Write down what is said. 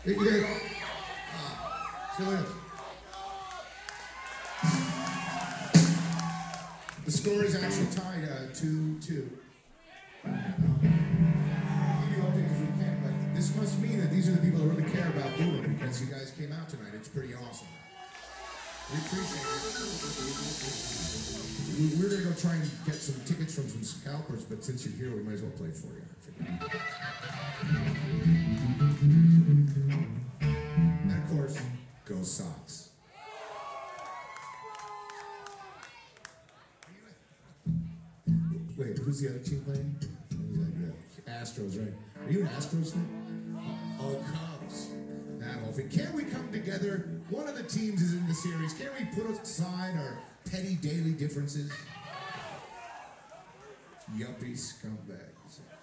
The score is actually tied 2-2. But this must mean that these are the people that really care about Boomer because you guys came out tonight. It's pretty awesome. We appreciate it. We're going to go try and get some tickets from some scalpers, but since you're here, we might as well play for you. And of course, go Sox. Wait, who's the other team playing? Astros, right? Are you an Astros fan? Oh, Cubs. That whole thing. Can't we come together? One of the teams is in the series. Can't we put aside our petty daily differences? Yuppie scumbags.